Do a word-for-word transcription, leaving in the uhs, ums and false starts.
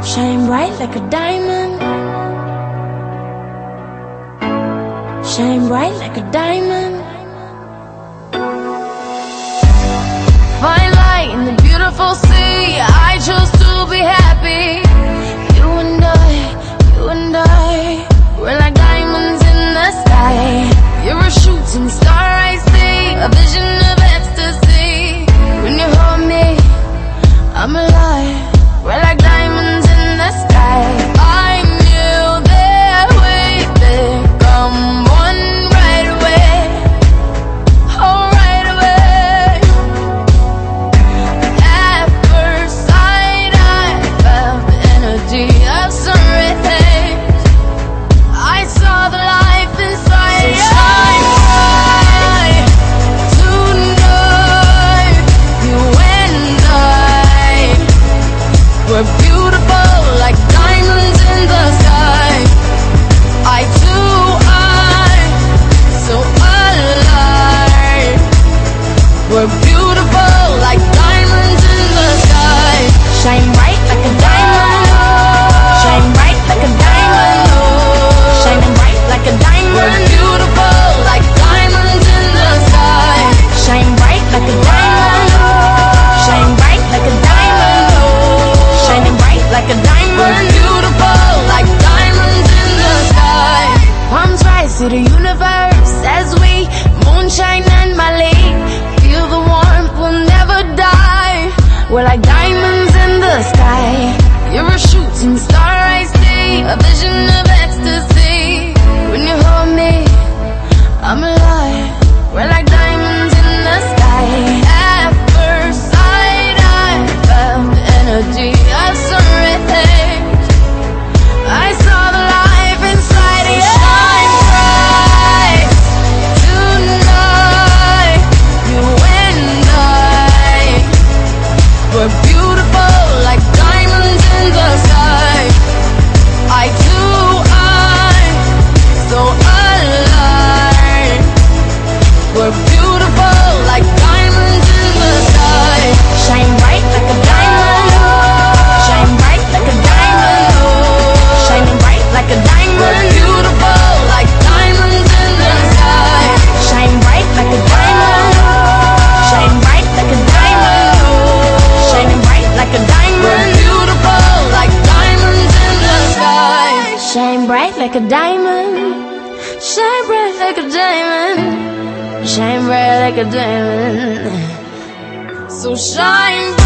Shine bright like a diamond. Shine bright like a diamond. Fine light in the beautiful sea. I chose to be happy. You and I, you and I, we're like diamonds in the sky. You're a shooting star, I see, a vision of ecstasy. When you hold me, I'm alive. We're like diamonds in the sky. I knew that we'd become one right away. Oh, right away. At first sight, I felt the energy of some rhythms. I saw the life inside you. So shine bright tonight. You and I, we're beautiful like diamonds in the sky. I too, I'm so alive. We're beautiful like diamonds in the sky. Shine bright like a diamond. Shine bright like a diamond. Shining bright like a diamond. We're beautiful like diamonds in the sky. Shine bright like a diamond. Shine bright like a diamond. Shining bright like a diamond. We're beautiful like diamonds in the sky. Palms rise to the universe as we moonshine and Mali. Feel the warmth, we'll never die. We're like diamonds in the sky. You're a shooting star, I see, a vision of ecstasy. When you hold me, I'm alive. We're like diamonds in the sky. At first sight, I felt the energy of some rhythms. I saw the life inside of you. Shine bright tonight. You and I, we're beautiful like diamonds in the sky. I too, I'm so alive. We're beautiful like diamonds in the sky. Shine bright like a diamond. Shine bright like a diamond. Shining bright like a diamond. We're beautiful like diamonds in the sky. Shine bright like a diamond. Shine bright like a diamond. Shining bright like a diamond. We're beautiful like diamonds in the sky. Shine bright like a diamond. Shine bright like a diamond. Shine bright like a diamond. So shine